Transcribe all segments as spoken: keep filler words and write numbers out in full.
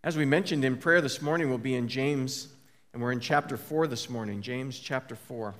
As we mentioned in prayer this morning, we'll be in James, and we're in chapter four this morning, James chapter four.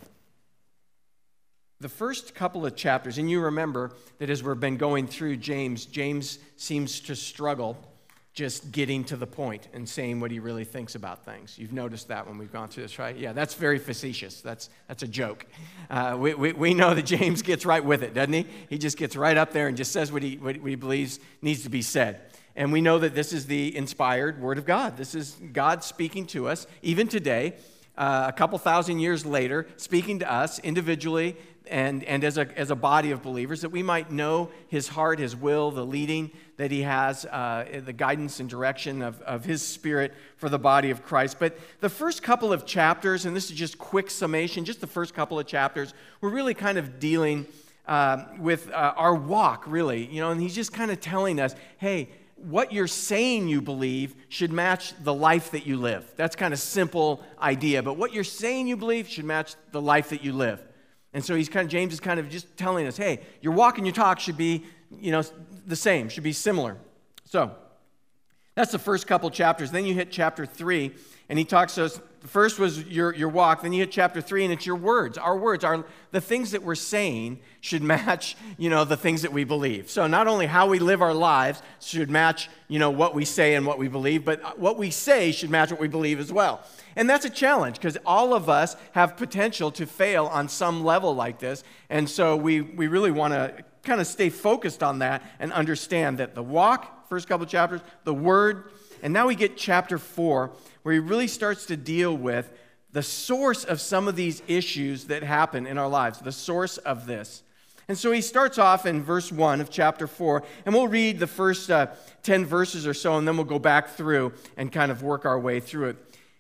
The first couple of chapters, and you remember that as we've been going through James, James seems to struggle just getting to the point and saying what he really thinks about things. You've noticed that when we've gone through this, right? Yeah, that's very facetious. That's that's a joke. Uh, we, we we know that James gets right with it, doesn't he? He just gets right up there and just says what he what he believes needs to be said. And we know that this is the inspired Word of God. This is God speaking to us, even today, uh, a couple thousand years later, speaking to us individually and, and as a as a body of believers, that we might know His heart, His will, the leading that He has, uh, the guidance and direction of, of His Spirit for the body of Christ. But the first couple of chapters, and this is just quick summation, just the first couple of chapters, we're really kind of dealing uh, with uh, our walk, really. You know, and He's just kind of telling us, hey, what you're saying you believe should match the life that you live. That's kind of simple idea, but what you're saying you believe should match the life that you live. And so he's kind of, James is kind of just telling us, hey, your walk and your talk should be, you know, the same, should be similar. So that's the first couple chapters. Then you hit chapter three, and he talks to us. The first was your, your walk. Then you hit chapter three, and it's your words. Our words, our the things that we're saying should match, you know, the things that we believe. So not only how we live our lives should match, you know, what we say and what we believe, but what we say should match what we believe as well. And that's a challenge because all of us have potential to fail on some level like this. And so we, we really want to kind of stay focused on that and understand that the walk, first couple of chapters, the word, and now we get chapter four, where he really starts to deal with the source of some of these issues that happen in our lives, the source of this. And so he starts off in verse one of chapter four, and we'll read the first uh, ten verses or so, and then we'll go back through and kind of work our way through it.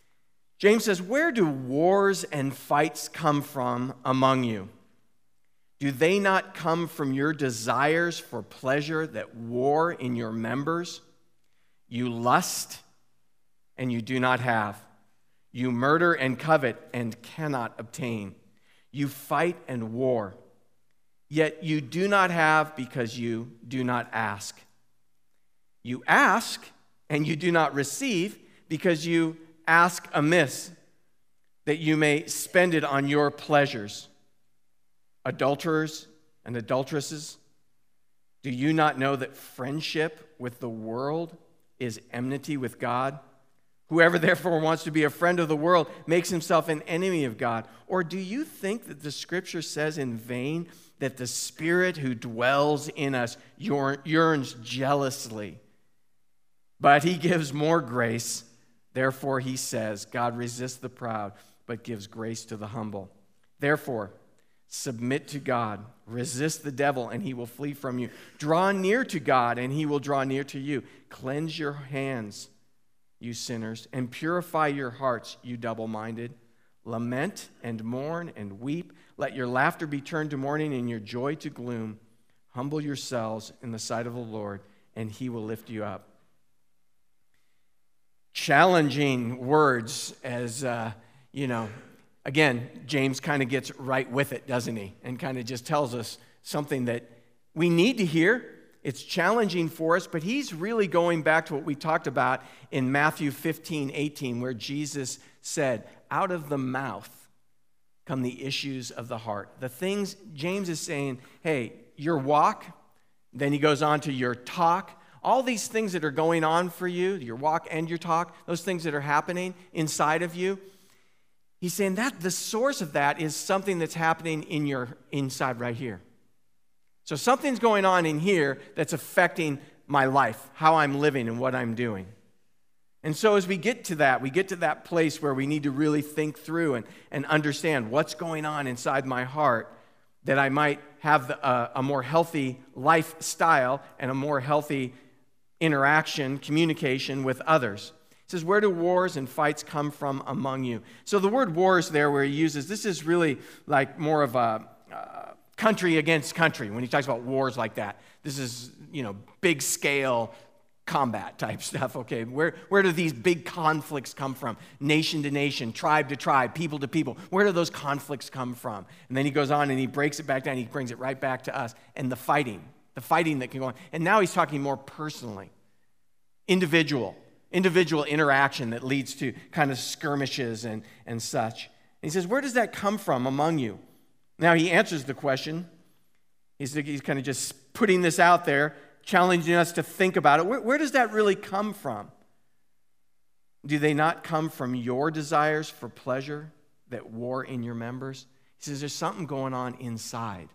James says, "Where do wars and fights come from among you? Do they not come from your desires for pleasure that war in your members? You lust, and you do not have. You murder and covet and cannot obtain. You fight and war. Yet you do not have because you do not ask. You ask, and you do not receive because you ask amiss, that you may spend it on your pleasures. Adulterers and adulteresses, do you not know that friendship with the world is enmity with God? Whoever therefore wants to be a friend of the world makes himself an enemy of God. Or do you think that the Scripture says in vain that the Spirit who dwells in us yearns jealously? But He gives more grace. Therefore He says, God resists the proud, but gives grace to the humble. Therefore, submit to God, resist the devil, and he will flee from you. Draw near to God, and He will draw near to you. Cleanse your hands, you sinners, and purify your hearts, you double-minded. Lament and mourn and weep. Let your laughter be turned to mourning and your joy to gloom. Humble yourselves in the sight of the Lord, and He will lift you up." Challenging words as, uh, you know, again, James kind of gets right with it, doesn't he? And kind of just tells us something that we need to hear. It's challenging for us, but he's really going back to what we talked about in Matthew fifteen eighteen, where Jesus said, out of the mouth come the issues of the heart. The things, James is saying, hey, your walk, then he goes on to your talk, all these things that are going on for you, your walk and your talk, those things that are happening inside of you, he's saying that the source of that is something that's happening in your inside right here. So something's going on in here that's affecting my life, how I'm living and what I'm doing. And so as we get to that, we get to that place where we need to really think through and, and understand what's going on inside my heart, that I might have the, uh, a more healthy lifestyle and a more healthy interaction, communication with others. It says, where do wars and fights come from among you? So the word wars there where he uses, this is really like more of a uh, country against country when he talks about wars like that. This is, you know, big scale combat type stuff, okay? Where, where do these big conflicts come from? Nation to nation, tribe to tribe, people to people. Where do those conflicts come from? And then he goes on and he breaks it back down. He brings it right back to us. And the fighting, the fighting that can go on. And now he's talking more personally, individual. individual interaction that leads to kind of skirmishes and, and such. And he says, where does that come from among you? Now he answers the question. He's, he's kind of just putting this out there, challenging us to think about it. Where, where does that really come from? Do they not come from your desires for pleasure that war in your members? He says there's something going on inside.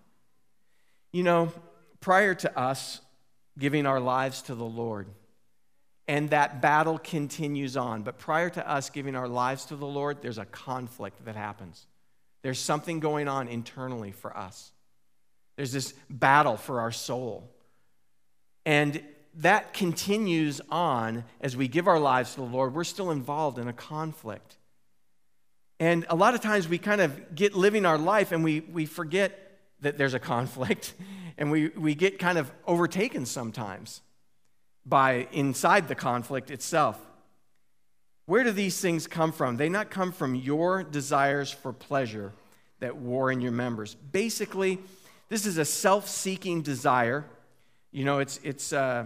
You know, prior to us giving our lives to the Lord, and that battle continues on, but prior to us giving our lives to the Lord, there's a conflict that happens. There's something going on internally for us. There's this battle for our soul. And that continues on as we give our lives to the Lord. We're still involved in a conflict. And a lot of times we kind of get living our life and we, we forget that there's a conflict. And we, we get kind of overtaken sometimes by inside the conflict itself. Where do these things come from? They not come from your desires for pleasure that war in your members. Basically, this is a self-seeking desire. You know, it's, it's uh,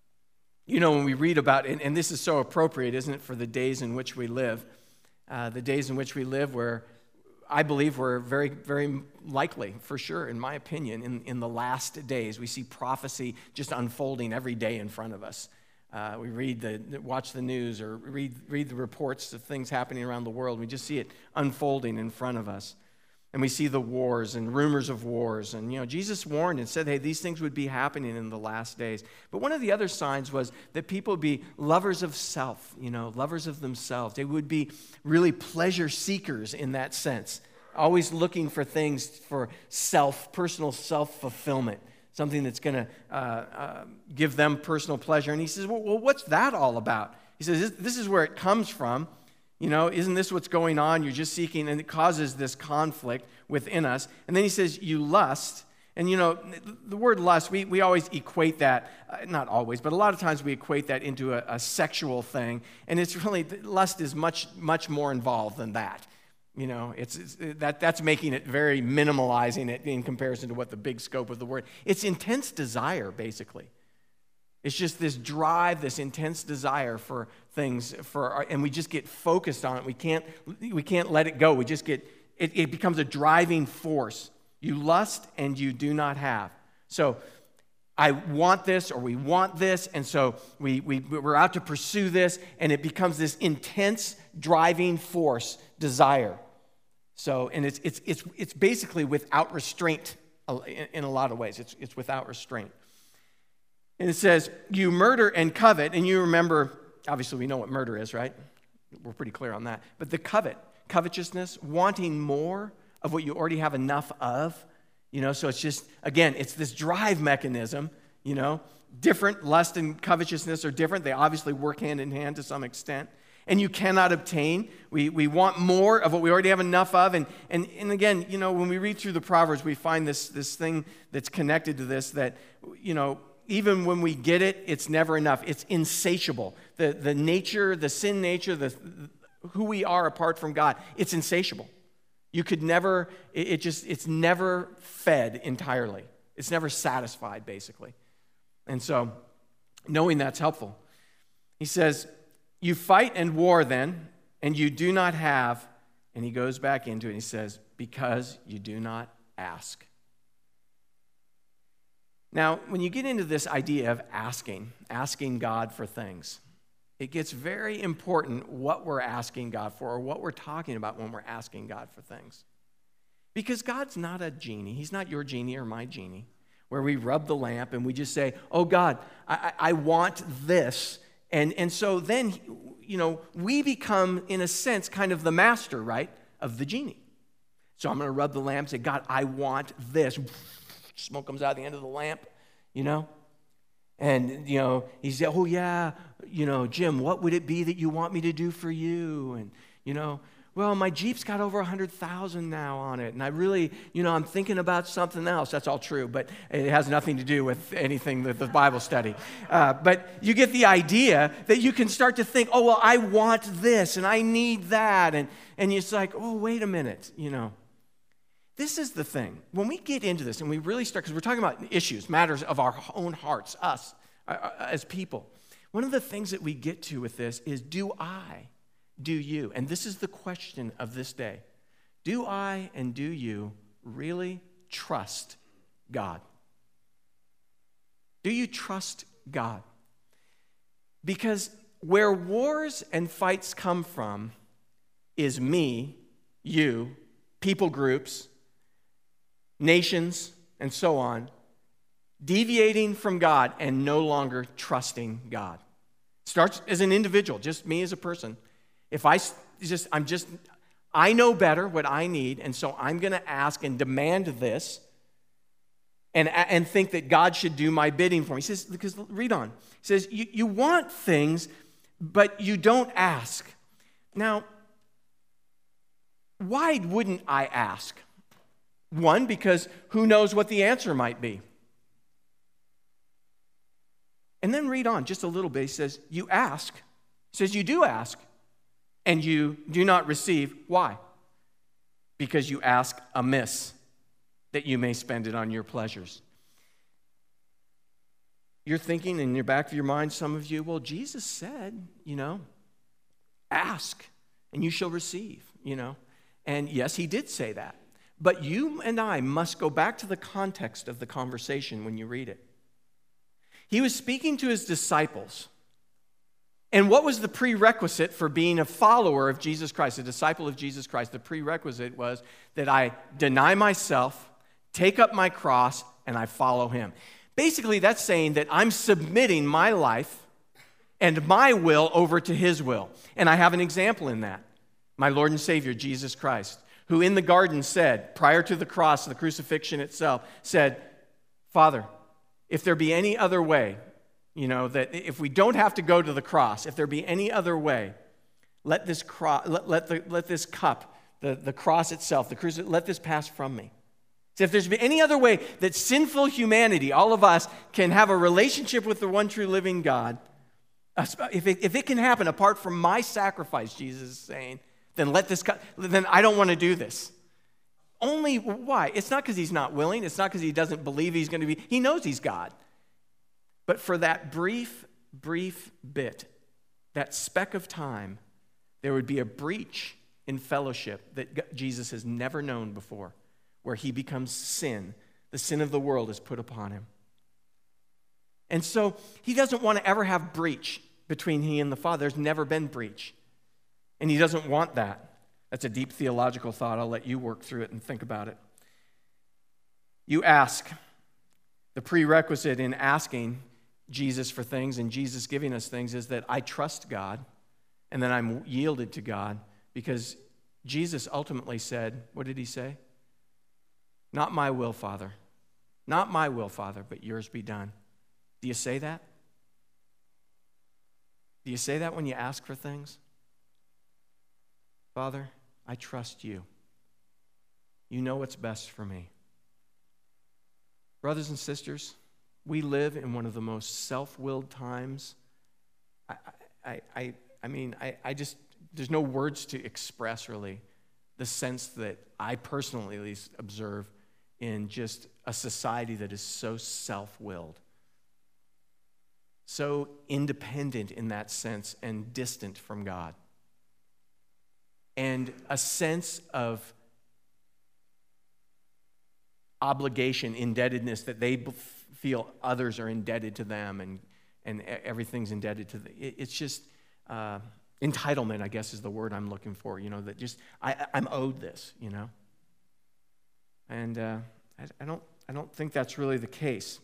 you know, when we read about it, and, and this is so appropriate, isn't it, for the days in which we live, uh, the days in which we live where I believe we're very, very likely, for sure, in my opinion, in, in the last days. We see prophecy just unfolding every day in front of us. Uh, we read the, watch the news or read, read the reports of things happening around the world. We just see it unfolding in front of us. And we see the wars and rumors of wars. And, you know, Jesus warned and said, hey, these things would be happening in the last days. But one of the other signs was that people would be lovers of self, you know, lovers of themselves. They would be really pleasure seekers in that sense, always looking for things for self, personal self-fulfillment, something that's going to uh, uh, give them personal pleasure. And he says, well, well, what's that all about? He says, this, this is where it comes from. You know, isn't this what's going on? You're just seeking, and it causes this conflict within us. And then he says, you lust. And, you know, the word lust, we, we always equate that, uh, not always, but a lot of times we equate that into a, a sexual thing. And it's really, lust is much, much more involved than that. You know, it's, it's that that's making it very minimalizing it in comparison to what the big scope of the word. It's intense desire, basically. It's just this drive, this intense desire for things, for our, and we just get focused on it. We can't, we can't let it go. We just get, it, it becomes a driving force. You lust and you do not have. So I want this or we want this, and so we, we, we're out to pursue this, and it becomes this intense driving force, desire. So, and it's, it's, it's, it's basically without restraint in, in a lot of ways. It's, it's without restraint. And it says, you murder and covet, and you remember, obviously we know what murder is, right? We're pretty clear on that. But the covet, covetousness, wanting more of what you already have enough of, you know, so it's just, again, it's this drive mechanism, you know, different. Lust and covetousness are different. They obviously work hand in hand to some extent. And you cannot obtain. We we want more of what we already have enough of. And, and, and again, you know, when we read through the Proverbs, we find this, this thing that's connected to this that, you know, even when we get it, it's never enough. It's insatiable. The, the nature, the sin nature, the, who we are apart from God, it's insatiable. You could never, it, it just, it's never fed entirely. It's never satisfied, basically. And so, knowing that's helpful. He says, you fight and war then, and you do not have, and he goes back into it and he says, because you do not ask. Now, when you get into this idea of asking, asking God for things, it gets very important what we're asking God for or what we're talking about when we're asking God for things. Because God's not a genie. He's not your genie or my genie, where we rub the lamp and we just say, oh, God, I, I want this. And, and so then, you know, we become, in a sense, kind of the master, right, of the genie. So I'm going to rub the lamp and say, God, I want this. Smoke comes out the end of the lamp, you know. And, you know, he said, oh, yeah, you know, Jim, what would it be that you want me to do for you? And, you know, well, my Jeep's got over one hundred thousand now on it. And I really, you know, I'm thinking about something else. That's all true, but it has nothing to do with anything with the Bible study. Uh, but you get the idea that you can start to think, oh, well, I want this and I need that. And, and it's like, oh, wait a minute, you know. This is the thing. When we get into this and we really start, because we're talking about issues, matters of our own hearts, us, uh, as people. One of the things that we get to with this is, do I, do you? And this is the question of this day. Do I and do you really trust God? Do you trust God? Because where wars and fights come from is me, you, people groups, nations, and so on, deviating from God and no longer trusting God. Starts as an individual, just me as a person. If I just, I'm just, I know better what I need, and so I'm going to ask and demand this and, and think that God should do my bidding for me. He says, because read on. He says, you, you want things, but you don't ask. Now, why wouldn't I ask? One, because who knows what the answer might be. And then read on just a little bit. He says, you ask. He says, you do ask, and you do not receive. Why? Because you ask amiss, that you may spend it on your pleasures. You're thinking in your back of your mind, some of you, well, Jesus said, you know, ask, and you shall receive, you know. And yes, he did say that. But you and I must go back to the context of the conversation when you read it. He was speaking to his disciples. And what was the prerequisite for being a follower of Jesus Christ, a disciple of Jesus Christ? The prerequisite was that I deny myself, take up my cross, and I follow him. Basically, that's saying that I'm submitting my life and my will over to his will. And I have an example in that. My Lord and Savior, Jesus Christ, who in the garden said, prior to the cross, the crucifixion itself, said, Father, if there be any other way, you know, that if we don't have to go to the cross, if there be any other way, let this cro- let, let, the, let this cup, the, the cross itself, the crucifix, let this pass from me. So if there's any other way that sinful humanity, all of us, can have a relationship with the one true living God, if it, if it can happen apart from my sacrifice, Jesus is saying, then let this, then I don't want to do this. Only why? It's not because he's not willing. It's not because he doesn't believe he's going to be. He knows he's God. But for that brief, brief bit, that speck of time, there would be a breach in fellowship that Jesus has never known before, where he becomes sin. The sin of the world is put upon him. And so he doesn't want to ever have breach between he and the Father. There's never been breach. And he doesn't want that. That's a deep theological thought. I'll let you work through it and think about it. You ask. The prerequisite in asking Jesus for things and Jesus giving us things is that I trust God and that I'm yielded to God, because Jesus ultimately said, what did he say? Not my will, Father. Not my will, Father, but yours be done. Do you say that? Do you say that when you ask for things? Father, I trust you. You know what's best for me. Brothers and sisters, we live in one of the most self-willed times. I, I, I, I mean, I, I just, there's no words to express really the sense that I personally at least observe in just a society that is so self-willed, so independent in that sense and distant from God. And a sense of obligation, indebtedness, that they feel others are indebted to them and, and everything's indebted to them. It's just uh, entitlement, I guess is the word I'm looking for, you know, that just, I, I'm owed this, you know. And uh, I, I don't, I don't think that's really the case.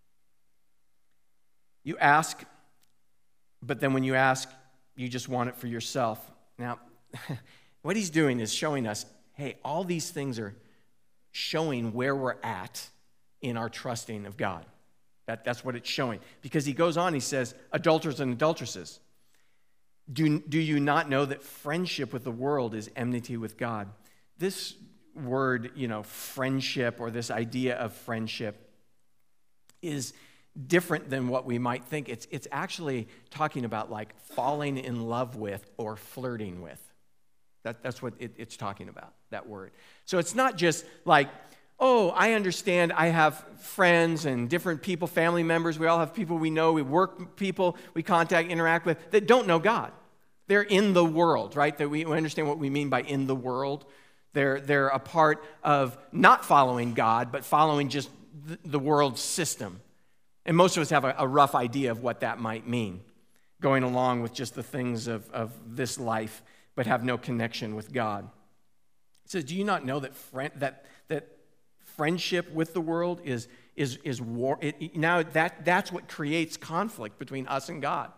You ask, but then when you ask, you just want it for yourself. Now, what he's doing is showing us, hey, all these things are showing where we're at in our trusting of God. That, that's what it's showing. Because he goes on, he says, adulterers and adulteresses, do, do you not know that friendship with the world is enmity with God? This word, you know, friendship, or this idea of friendship, is different than what we might think. It's, it's actually talking about like falling in love with or flirting with. That, that's what it, it's talking about, that word. So it's not just like oh, I understand I have friends and different people, family members. We all have people we know, we work people, we contact, interact with that don't know God. They're in the world, right? That we understand what we mean by in the world. They're, they're a part of not following God, but following just the world system. And most of us have a, a rough idea of what that might mean, going along with just the things of, of this life, but have no connection with God. It says, do you not know that friend, that that friendship with the world is is is war? It, now that that's what creates conflict between us and God.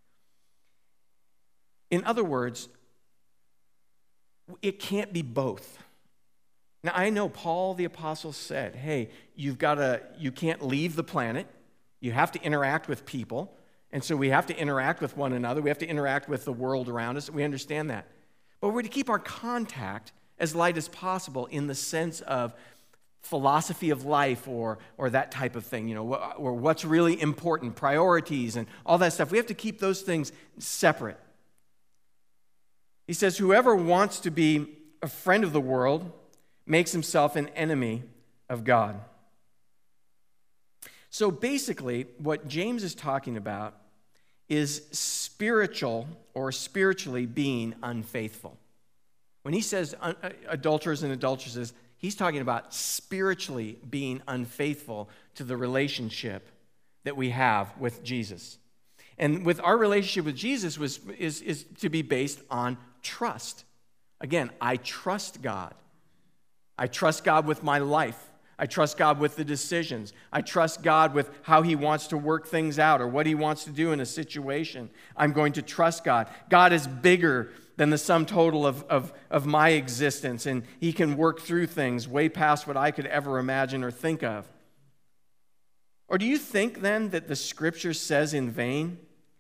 In other words, it can't be both. Now I know Paul the apostle said, "Hey, you've got to you can't leave the planet. You have to interact with people." And so we have to interact with one another. We have to interact with the world around us. We understand that. But we're to keep our contact as light as possible in the sense of philosophy of life or, or that type of thing, you know, or what's really important, priorities and all that stuff. We have to keep those things separate. He says, whoever wants to be a friend of the world makes himself an enemy of God. So basically, what James is talking about is spiritual or spiritually being unfaithful. When he says adulterers and adulteresses, he's talking about spiritually being unfaithful to the relationship that we have with Jesus. And with our relationship with Jesus was is, is to be based on trust. Again, I trust God. I trust God with my life. I trust God with the decisions. I trust God with how he wants to work things out or what he wants to do in a situation. I'm going to trust God. God is bigger than the sum total of, of, of my existence, and he can work through things way past what I could ever imagine or think of. Or do you think then that the scripture says in vain?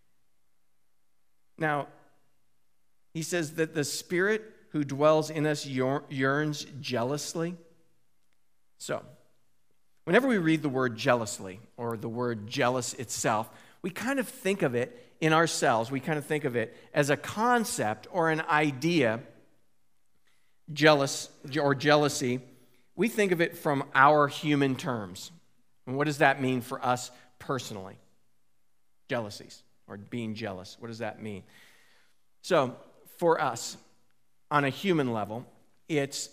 Now, he says that the Spirit who dwells in us yearns jealously. So, whenever we read the word jealously or the word jealous itself, we kind of think of it in ourselves. We kind of think of it as a concept or an idea, jealous or jealousy. We think of it from our human terms. And what does that mean for us personally? Jealousies or being jealous. What does that mean? So, for us, on a human level, it's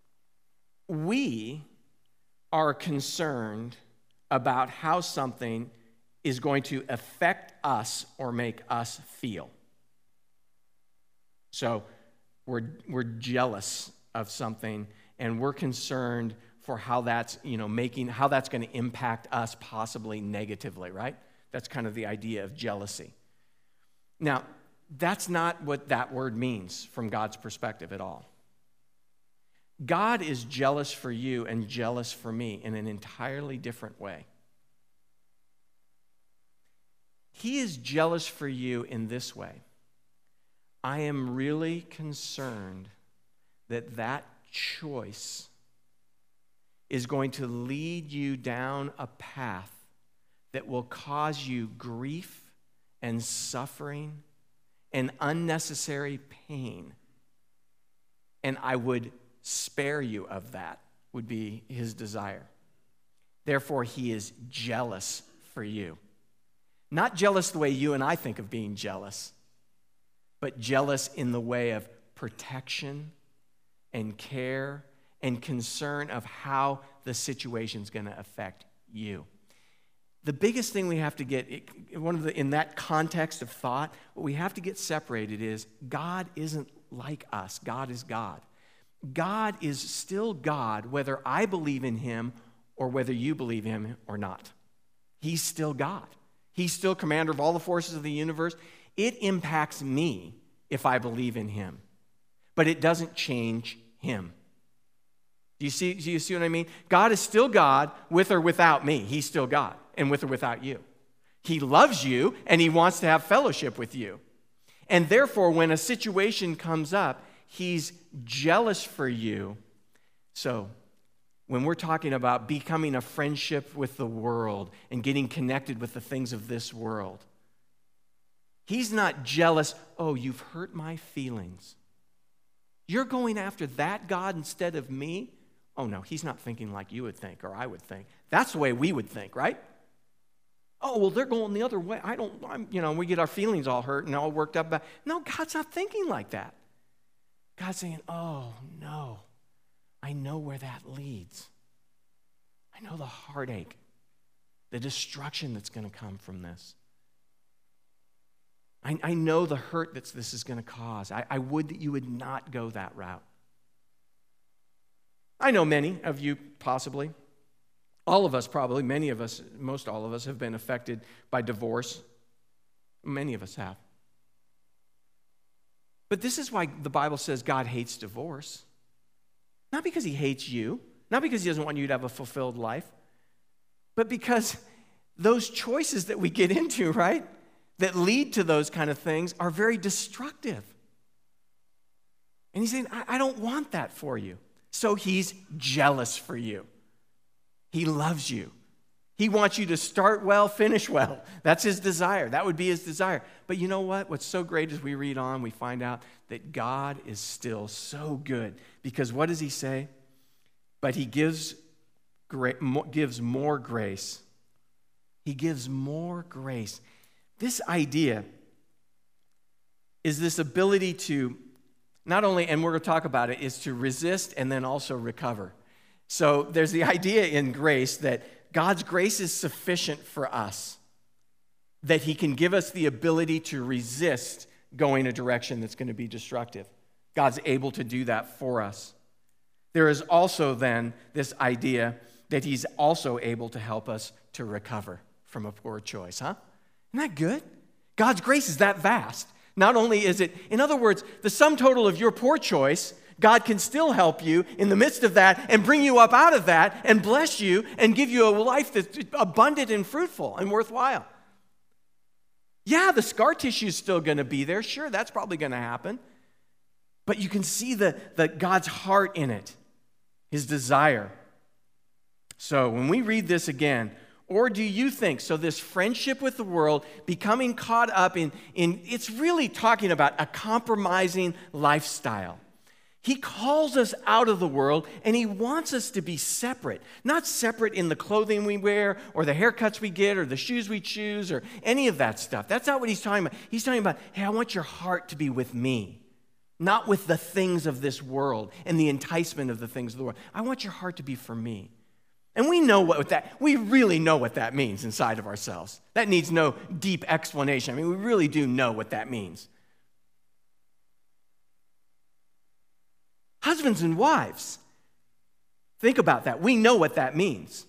we are concerned about how something is going to affect us or make us feel. So we're we're jealous of something, and we're concerned for how that's, you know, making how that's going to impact us possibly negatively, right? That's kind of the idea of jealousy. Now, that's not what that word means from God's perspective at all. God is jealous for you and jealous for me in an entirely different way. He is jealous for you in this way. I am really concerned that that choice is going to lead you down a path that will cause you grief and suffering and unnecessary pain. And I would spare you of that, would be his desire. Therefore, he is jealous for you. Not jealous the way you and I think of being jealous, but jealous in the way of protection and care and concern of how the situation's going to affect you. The biggest thing we have to get, one of the in that context of thought, what we have to get separated is God isn't like us. God is God. God is still God, whether I believe in him or whether you believe in him or not. He's still God. He's still commander of all the forces of the universe. It impacts me if I believe in him, but it doesn't change him. Do you see, do you see what I mean? God is still God with or without me. He's still God, and with or without you. He loves you, and he wants to have fellowship with you. And therefore, when a situation comes up, he's jealous for you. So, when we're talking about becoming a friendship with the world and getting connected with the things of this world, he's not jealous, oh, you've hurt my feelings. You're going after that God instead of me? Oh, no, he's not thinking like you would think or I would think. That's the way we would think, right? Oh, well, they're going the other way. I don't, I'm, you know, we get our feelings all hurt and all worked up about. No, God's not thinking like that. God's saying, oh, no, I know where that leads. I know the heartache, the destruction that's going to come from this. I, I know the hurt that this is going to cause. I, I would that you would not go that route. I know many of you possibly, all of us probably, many of us, most all of us have been affected by divorce. Many of us have. But this is why the Bible says God hates divorce. Not because he hates you, not because he doesn't want you to have a fulfilled life, but because those choices that we get into, right, that lead to those kind of things are very destructive. And he's saying, I, I don't want that for you. So he's jealous for you. He loves you. He wants you to start well, finish well. That's his desire. That would be his desire. But you know what? What's so great as we read on, we find out that God is still so good. Because what does he say? But he gives, gra- gives more grace. He gives more grace. This idea is this ability to not only, and we're going to talk about it, is to resist and then also recover. So there's the idea in grace that God's grace is sufficient for us, that he can give us the ability to resist going a direction that's going to be destructive. God's able to do that for us. There is also then this idea that he's also able to help us to recover from a poor choice, huh? Isn't that good? God's grace is that vast. Not only is it, in other words, the sum total of your poor choice, God can still help you in the midst of that and bring you up out of that and bless you and give you a life that's abundant and fruitful and worthwhile. Yeah, the scar tissue is still going to be there. Sure, that's probably going to happen. But you can see the, the God's heart in it, his desire. So when we read this again, or do you think, so this friendship with the world, becoming caught up in, in, it's really talking about a compromising lifestyle. He calls us out of the world, and he wants us to be separate. Not separate in the clothing we wear, or the haircuts we get, or the shoes we choose, or any of that stuff. That's not what he's talking about. He's talking about, hey, I want your heart to be with me, not with the things of this world and the enticement of the things of the world. I want your heart to be for me. And we know what that, we really know what that means inside of ourselves. That needs no deep explanation. I mean, we really do know what that means. Husbands and wives, think about that. We know what that means.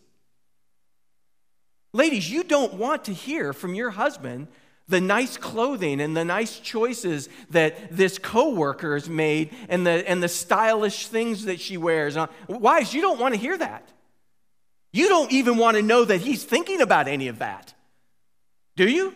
Ladies, you don't want to hear from your husband the nice clothing and the nice choices that this coworker has made and the, and the stylish things that she wears. Wives, you don't want to hear that. You don't even want to know that he's thinking about any of that. Do you?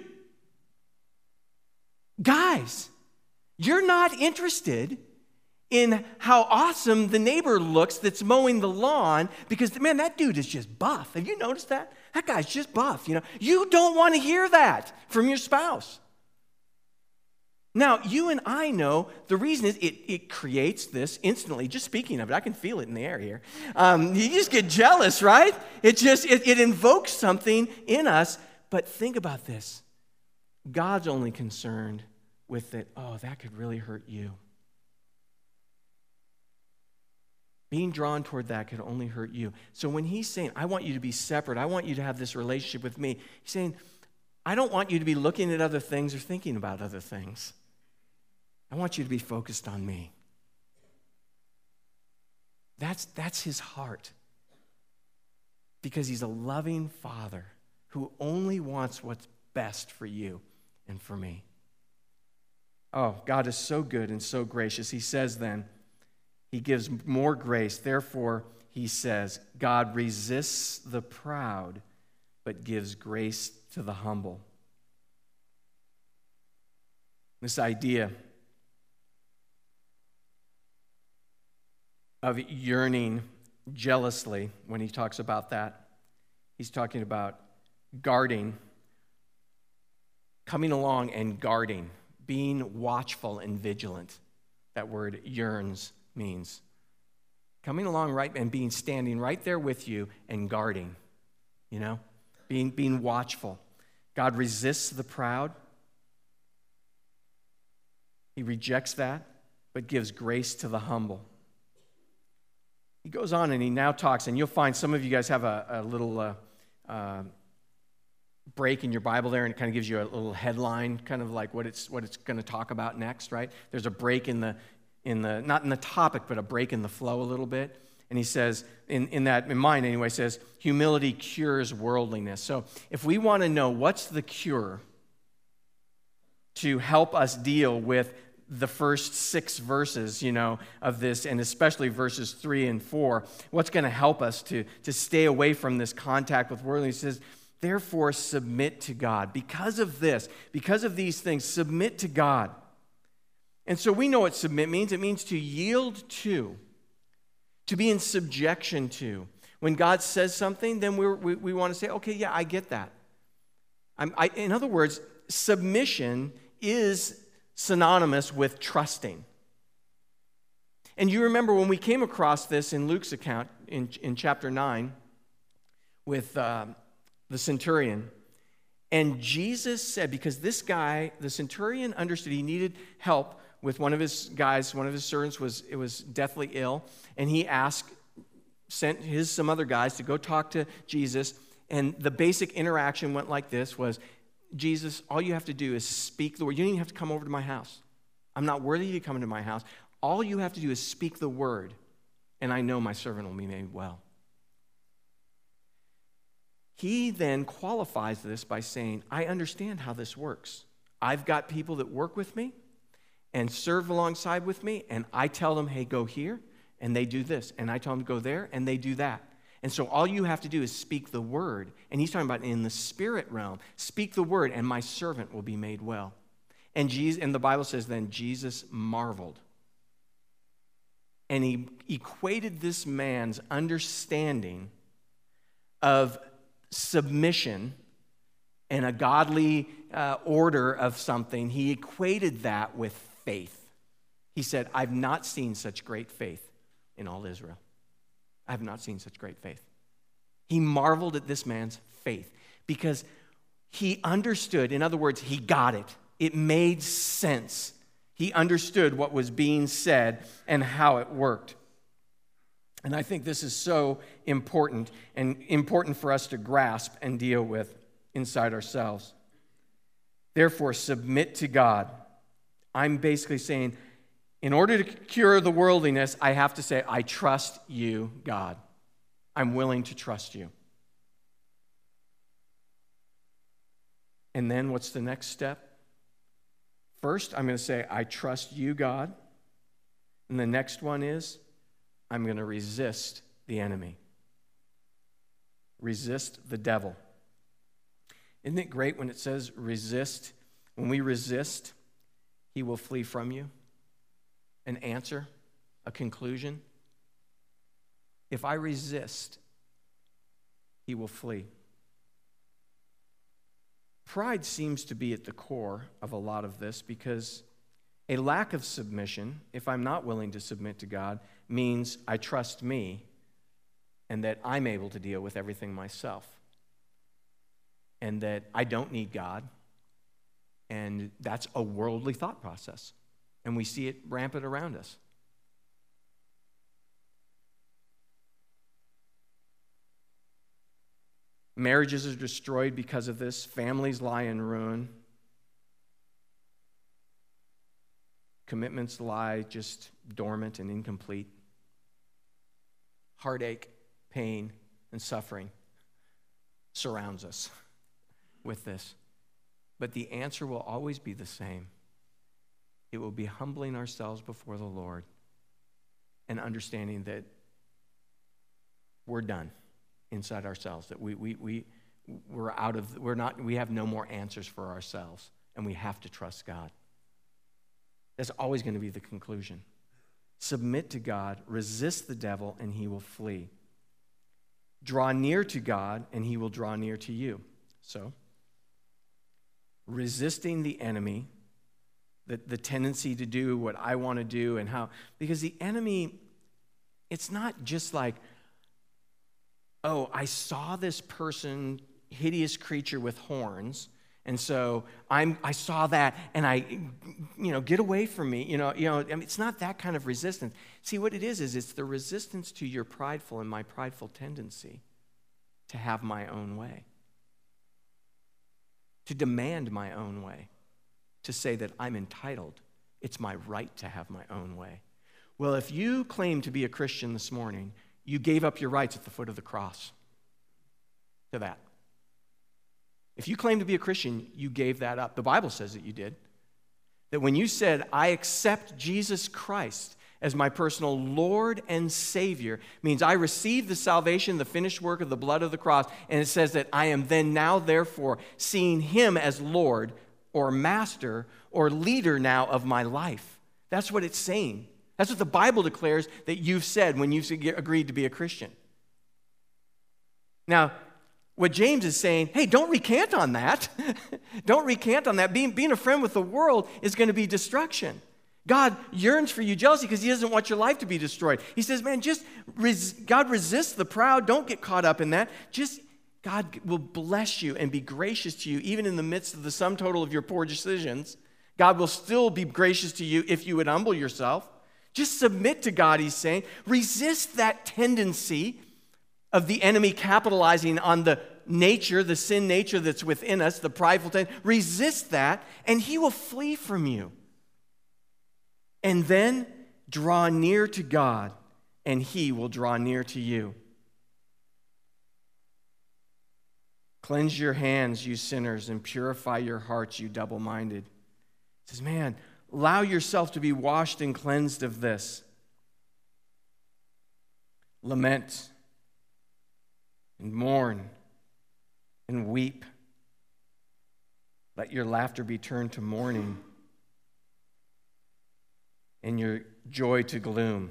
Guys, you're not interested in how awesome the neighbor looks that's mowing the lawn because, man, that dude is just buff. Have you noticed that? That guy's just buff, you know. You don't want to hear that from your spouse. Now, you and I know the reason is it, it creates this instantly. Just speaking of it, I can feel it in the air here. Um, you just get jealous, right? It just, it, it invokes something in us. But think about this. God's only concerned with it. Oh, that could really hurt you. Being drawn toward that could only hurt you. So when he's saying, I want you to be separate, I want you to have this relationship with me, he's saying, I don't want you to be looking at other things or thinking about other things. I want you to be focused on me. That's, that's his heart. Because he's a loving father who only wants what's best for you and for me. Oh, God is so good and so gracious. He says then, he gives more grace. Therefore, he says, God resists the proud, but gives grace to the humble. This idea of yearning jealously, when he talks about that, he's talking about guarding, coming along and guarding, being watchful and vigilant. That word yearns means. Coming along right and being standing right there with you and guarding, you know, being, being watchful. God resists the proud. He rejects that, but gives grace to the humble. He goes on and he now talks, and you'll find some of you guys have a, a little uh, uh, break in your Bible there, and it kind of gives you a little headline, kind of like what it's what it's going to talk about next, right? There's a break in the in the not in the topic, but a break in the flow a little bit. And he says, in, in that, in mine anyway, says, humility cures worldliness. So if we want to know what's the cure to help us deal with the first six verses, you know, of this, and especially verses three and four, what's going to help us to, to stay away from this contact with worldliness? He says, therefore submit to God. Because of this, because of these things, submit to God. And so we know what submit means. It means to yield to, to be in subjection to. When God says something, then we're, we we want to say, okay, yeah, I get that. I'm, I, in other words, submission is synonymous with trusting. And you remember when we came across this in Luke's account in, in chapter nine with uh, the centurion, and Jesus said, because this guy, the centurion, understood he needed help with one of his guys, one of his servants was it was deathly ill, and he asked, sent his some other guys to go talk to Jesus, and the basic interaction went like this, was, Jesus, all you have to do is speak the word. You don't even have to come over to my house. I'm not worthy to come into my house. All you have to do is speak the word, and I know my servant will be made well. He then qualifies this by saying, I understand how this works. I've got people that work with me and serve alongside with me, and I tell them, hey, go here, and they do this. And I tell them to go there, and they do that. And so all you have to do is speak the word. And he's talking about in the spirit realm. Speak the word, and my servant will be made well. And Jesus, and the Bible says then Jesus marveled. And he equated this man's understanding of submission and a godly uh, order of something. He equated that with faith. He said, I've not seen such great faith in all Israel. I have not seen such great faith. He marveled at this man's faith because he understood. In other words, he got it. It made sense. He understood what was being said and how it worked. And I think this is so important and important for us to grasp and deal with inside ourselves. Therefore, submit to God. I'm basically saying, in order to cure the worldliness, I have to say, I trust you, God. I'm willing to trust you. And then what's the next step? First, I'm going to say, I trust you, God. And the next one is, I'm going to resist the enemy. Resist the devil. Isn't it great when it says resist? When we resist, he will flee from you. An answer, a conclusion. If I resist, he will flee. Pride seems to be at the core of a lot of this because a lack of submission, if I'm not willing to submit to God, means I trust me and that I'm able to deal with everything myself and that I don't need God, and that's a worldly thought process. And we see it rampant around us. Marriages are destroyed because of this. Families lie in ruin. Commitments lie just dormant and incomplete. Heartache, pain, and suffering surrounds us with this. But the answer will always be the same. It will be humbling ourselves before the Lord and understanding that we're done inside ourselves, that we, we, we, we're out of, we're not, we have no more answers for ourselves, and we have to trust God. That's always going to be the conclusion. Submit to God, resist the devil, and he will flee. Draw near to God, and he will draw near to you. So, resisting the enemy, the, the tendency to do what I want to do and how, because the enemy, it's not just like, oh, I saw this person, hideous creature with horns, and so I'm, I saw that, and I, you know, get away from me. You know, you know. I mean, it's not that kind of resistance. See, what it is is it's the resistance to your prideful and my prideful tendency to have my own way, to demand my own way, to say that I'm entitled. It's my right to have my own way. Well, if you claim to be a Christian this morning, you gave up your rights at the foot of the cross to that. If you claim to be a Christian, you gave that up. The Bible says that you did. That when you said, I accept Jesus Christ as my personal Lord and Savior, means I receive the salvation, the finished work of the blood of the cross, and it says that I am then now, therefore, seeing Him as Lord or Master or leader now of my life. That's what it's saying. That's what the Bible declares that you've said when you've agreed to be a Christian. Now, what James is saying, hey, don't recant on that. Don't recant on that. Being, being a friend with the world is going to be destruction. God yearns for you jealousy because He doesn't want your life to be destroyed. He says, man, just res- God resists the proud. Don't get caught up in that. Just God will bless you and be gracious to you even in the midst of the sum total of your poor decisions. God will still be gracious to you if you would humble yourself. Just submit to God, he's saying. Resist that tendency of the enemy capitalizing on the nature, the sin nature that's within us, the prideful tendency. Resist that, and he will flee from you. And then draw near to God, and he will draw near to you. Cleanse your hands, you sinners, and purify your hearts, you double-minded. He says, man, allow yourself to be washed and cleansed of this. Lament and mourn and weep. Let your laughter be turned to mourning and your joy to gloom.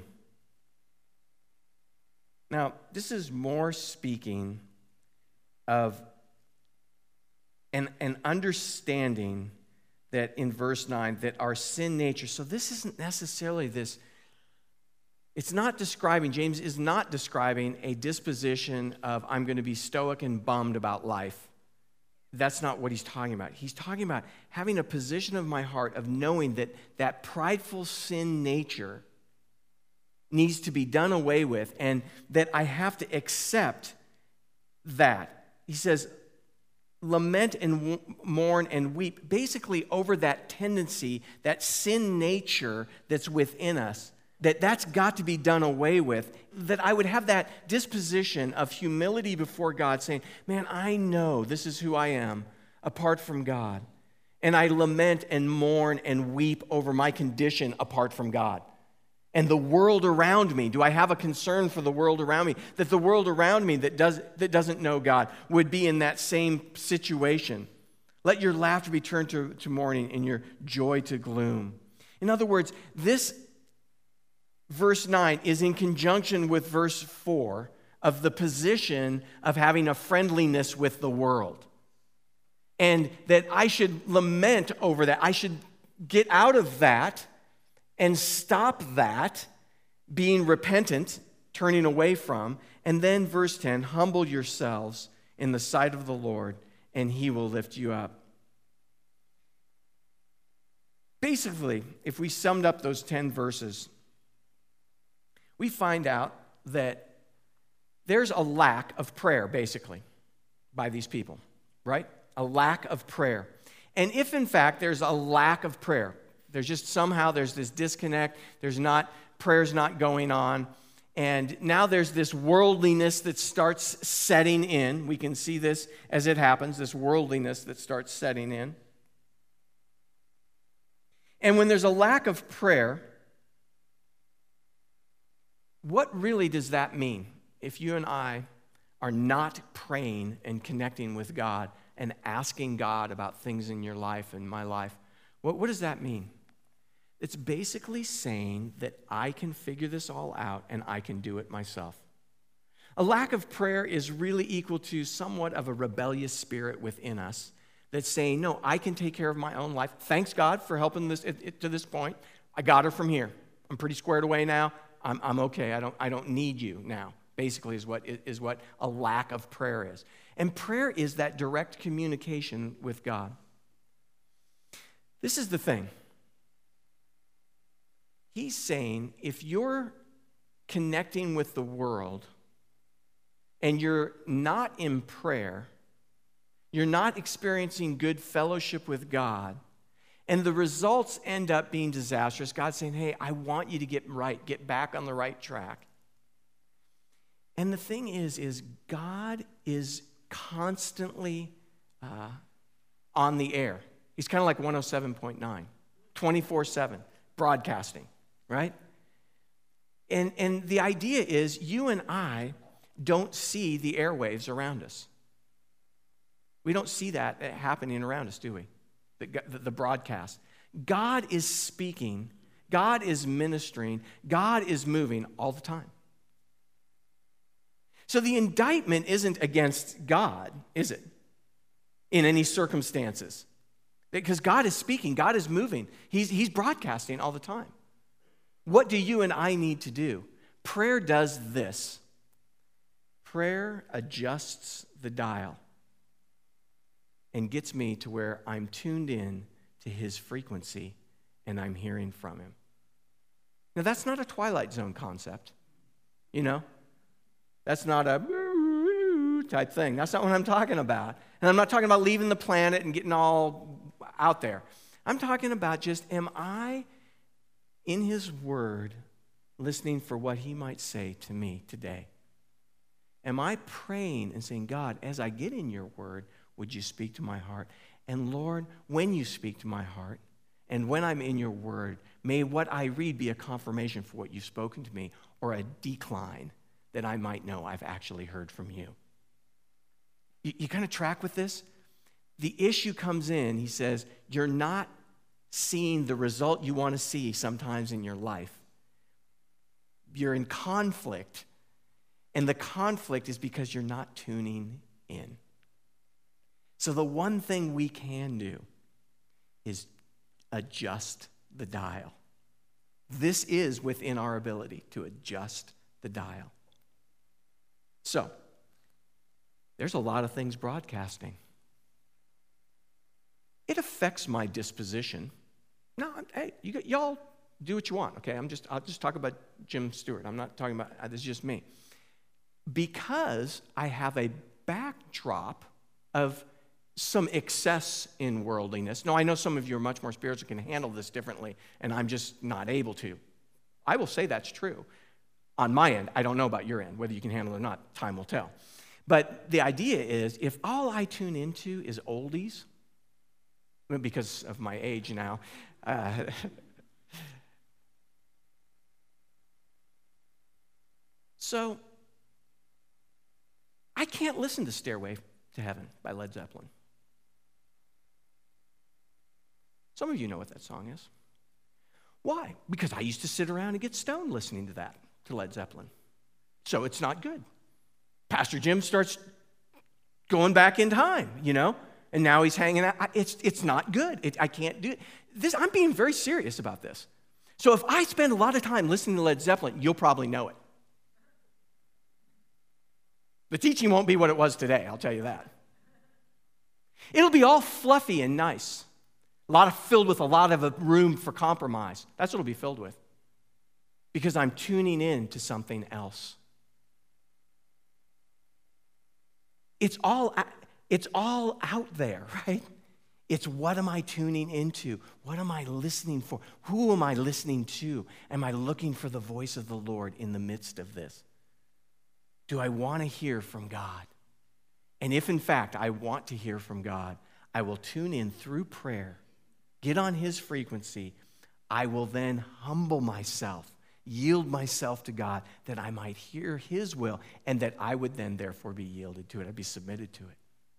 Now, this is more speaking of an, an understanding that in verse nine, that our sin nature, so this isn't necessarily this, it's not describing, James is not describing a disposition of I'm going to be stoic and bummed about life. That's not what he's talking about. He's talking about having a position of my heart of knowing that that prideful sin nature needs to be done away with and that I have to accept that. He says, lament and w- mourn and weep, basically over that tendency, that sin nature that's within us, that that's got to be done away with, that I would have that disposition of humility before God, saying, man, I know this is who I am apart from God, and I lament and mourn and weep over my condition apart from God. And the world around me, do I have a concern for the world around me? That the world around me that, does, that doesn't know God would be in that same situation. Let your laughter be turned to, to mourning and your joy to gloom. In other words, this verse nine is in conjunction with verse four of the position of having a friendliness with the world. And that I should lament over that. I should get out of that and stop that, being repentant, turning away from. And then verse ten, humble yourselves in the sight of the Lord, and he will lift you up. Basically, if we summed up those ten verses, we find out that there's a lack of prayer, basically, by these people, right? A lack of prayer. And if, in fact, there's a lack of prayer, there's just somehow there's this disconnect, there's not, prayer's not going on, and now there's this worldliness that starts setting in. We can see this as it happens, this worldliness that starts setting in. And when there's a lack of prayer, what really does that mean if you and I are not praying and connecting with God and asking God about things in your life and my life? What, what does that mean? It's basically saying that I can figure this all out and I can do it myself. A lack of prayer is really equal to somewhat of a rebellious spirit within us that's saying, no, I can take care of my own life. Thanks, God, for helping this it, it, to this point. I got her from here. I'm pretty squared away now. I'm, I'm okay. I don't, I don't need you now, basically is what, is what a lack of prayer is. And prayer is that direct communication with God. This is the thing. He's saying if you're connecting with the world and you're not in prayer, you're not experiencing good fellowship with God, and the results end up being disastrous, God's saying, hey, I want you to get right, get back on the right track. And the thing is, is God is constantly uh, on the air. He's kind of like one oh seven point nine, twenty-four seven, broadcasting, right? And, and the idea is you and I don't see the airwaves around us. We don't see that happening around us, do we? The, the, the broadcast. God is speaking. God is ministering. God is moving all the time. So the indictment isn't against God, is it? In any circumstances. Because God is speaking. God is moving. He's, he's broadcasting all the time. What do you and I need to do? Prayer does this. Prayer adjusts the dial and gets me to where I'm tuned in to his frequency and I'm hearing from him. Now, that's not a Twilight Zone concept, you know? That's not a type thing. That's not what I'm talking about. And I'm not talking about leaving the planet and getting all out there. I'm talking about just, am I in his word listening for what he might say to me today? Am I praying and saying, God, as I get in your word, would you speak to my heart? And Lord, when you speak to my heart, and when I'm in your word, may what I read be a confirmation for what you've spoken to me, or a decline that I might know I've actually heard from you. You, you kind of track with this? The issue comes in, he says, you're not seeing the result you want to see sometimes in your life. You're in conflict, and the conflict is because you're not tuning in. So the one thing we can do is adjust the dial. This is within our ability to adjust the dial. So, there's a lot of things broadcasting. It affects my disposition. No, hey, you, y'all do what you want, okay? I'm just, I'll just talk about Jim Stewart. I'm not talking about, this is just me. Because I have a backdrop of some excess in worldliness. No, I know some of you are much more spiritual, can handle this differently, and I'm just not able to. I will say that's true. On my end, I don't know about your end, whether you can handle it or not, time will tell. But the idea is, if all I tune into is oldies, because of my age now, uh, so I can't listen to Stairway to Heaven by Led Zeppelin. Some of you know what that song is. Why? Because I used to sit around and get stoned listening to that, to Led Zeppelin. So it's not good. Pastor Jim starts going back in time, you know, and now he's hanging out. It's, it's not good. It, I can't do it. This, I'm being very serious about this. So if I spend a lot of time listening to Led Zeppelin, you'll probably know it. The teaching won't be what it was today, I'll tell you that. It'll be all fluffy and nice. A lot of filled with a lot of room for compromise. That's what it'll be filled with. Because I'm tuning in to something else. It's all, it's all out there, right? It's what am I tuning into? What am I listening for? Who am I listening to? Am I looking for the voice of the Lord in the midst of this? Do I want to hear from God? And if in fact I want to hear from God, I will tune in through prayer, get on his frequency. I will then humble myself, yield myself to God, that I might hear his will, and that I would then therefore be yielded to it. I'd be submitted to it.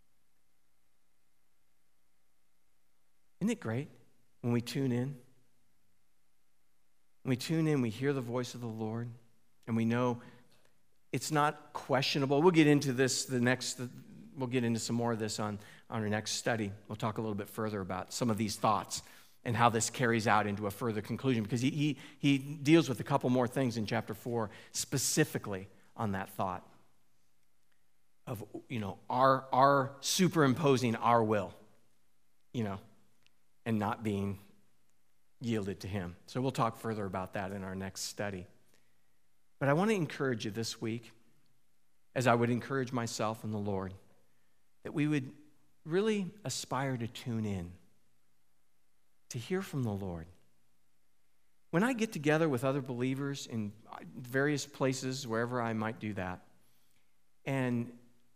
Isn't it great when we tune in? When we tune in, we hear the voice of the Lord, and we know it's not questionable. We'll get into this the next, we'll get into some more of this on, on our next study. We'll talk a little bit further about some of these thoughts and how this carries out into a further conclusion, because he, he, he deals with a couple more things in chapter four specifically on that thought of, you know, our, our superimposing our will, you know, and not being yielded to him. So we'll talk further about that in our next study. But I want to encourage you this week, as I would encourage myself and the Lord, that we would really aspire to tune in, to hear from the Lord. When I get together with other believers in various places, wherever I might do that, and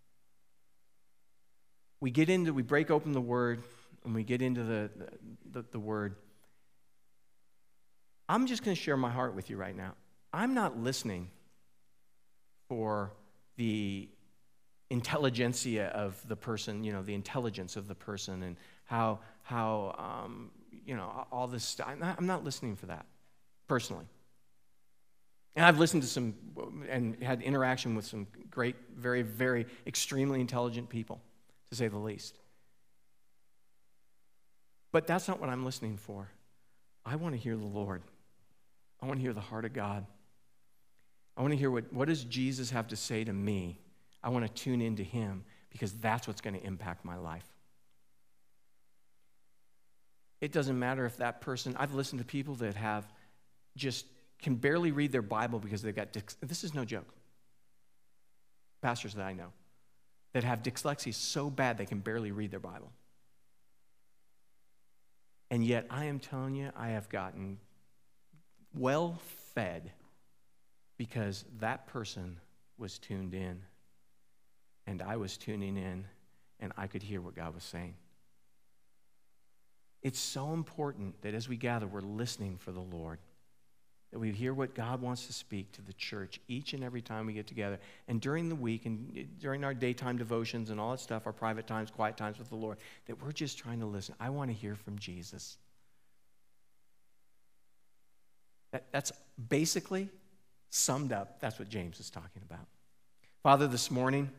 we get into, we break open the Word, and we get into the, the, the Word, I'm just going to share my heart with you right now. I'm not listening for the intelligentsia of the person, you know, the intelligence of the person, and how, how um, you know, all this stuff. I'm not, I'm not listening for that, personally. And I've listened to some, and had interaction with some great, very, very extremely intelligent people, to say the least. But that's not what I'm listening for. I want to hear the Lord. I want to hear the heart of God. I want to hear what, what does Jesus have to say to me. I want to tune into him, because that's what's going to impact my life. It doesn't matter if that person, I've listened to people that have just, can barely read their Bible because they've got, this is no joke. Pastors that I know that have dyslexia so bad they can barely read their Bible. And yet, I am telling you, I have gotten well fed because that person was tuned in, and I was tuning in, and I could hear what God was saying. It's so important that as we gather, we're listening for the Lord, that we hear what God wants to speak to the church each and every time we get together. And during the week and during our daytime devotions and all that stuff, our private times, quiet times with the Lord, that we're just trying to listen. I want to hear from Jesus. That, that's basically summed up. That's what James is talking about. Father, this morning,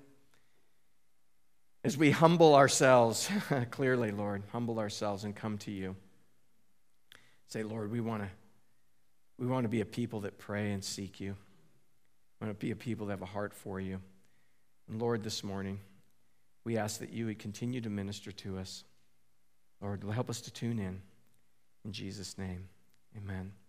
as we humble ourselves, clearly, Lord, humble ourselves and come to you, say, Lord, we want to we want to be a people that pray and seek you. We want to be a people that have a heart for you. And Lord, this morning, we ask that you would continue to minister to us. Lord, help us to tune in. In Jesus' name, amen.